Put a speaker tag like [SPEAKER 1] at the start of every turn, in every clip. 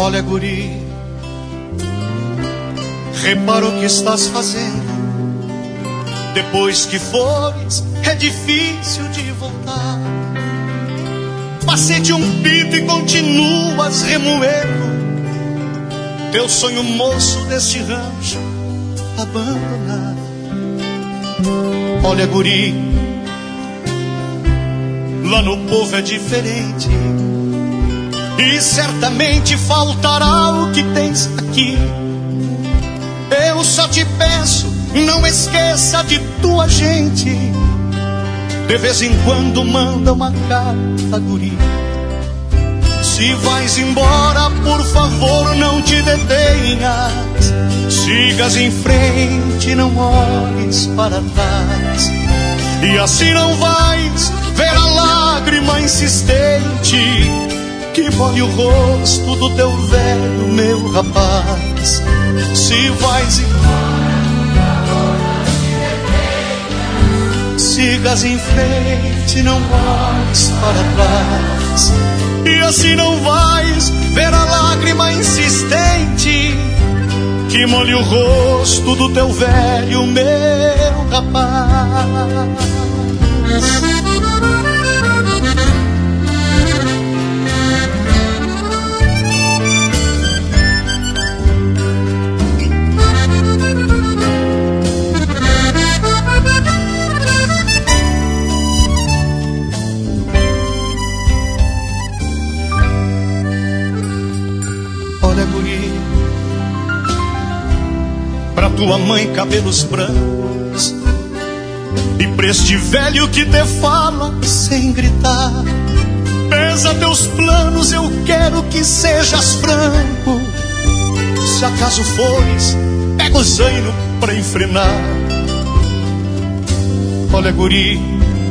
[SPEAKER 1] Olha, guri, repara o que estás fazendo. Depois que fores, é difícil de voltar. Passei de um pito e continuas remoendo teu sonho moço desse rancho abandonado. Olha, guri, lá no povo é diferente, e certamente faltará o que tens aqui. Eu só te peço, não esqueça de tua gente. De vez em quando manda uma carta, guri. Se vais embora, por favor, não te detenhas. Sigas em frente, não olhes para trás. E assim não vais ver a lágrima insistente que molhe o rosto do teu velho, meu rapaz. Se vais embora, sigas em frente, não olhes para trás. E assim não vais ver a lágrima insistente que molhe o rosto do teu velho, meu rapaz. Olha, guri, pra tua mãe cabelos brancos, e pra este velho que te fala sem gritar. Pesa teus planos, eu quero que sejas franco. Se acaso fores, pega o zaino pra enfrenar. Olha, guri,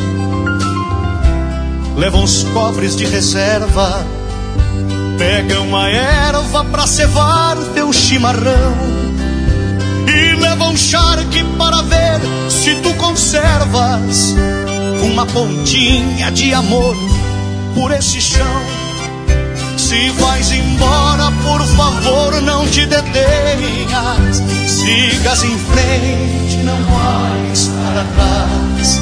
[SPEAKER 1] leva uns cofres de reserva. Pega uma erva pra cevar teu chimarrão, e leva um charque para ver se tu conservas uma pontinha de amor por esse chão. Se vais embora, por favor, não te detenhas. Sigas em frente, não olhes para trás.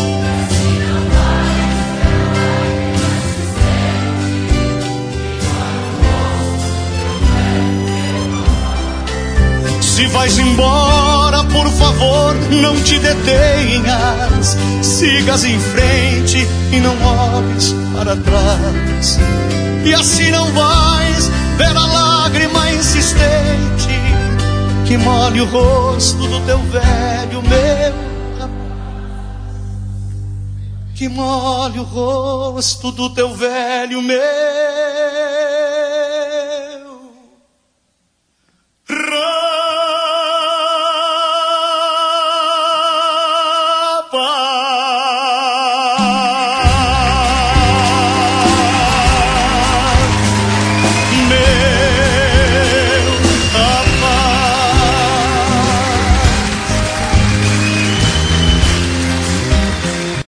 [SPEAKER 1] Se vais embora, por favor, não te detenhas. Sigas em frente e não olhes para trás. E assim não vais ver a lágrima insistente que molhe o rosto do teu velho, meu rapaz. Que molhe o rosto do teu velho, meu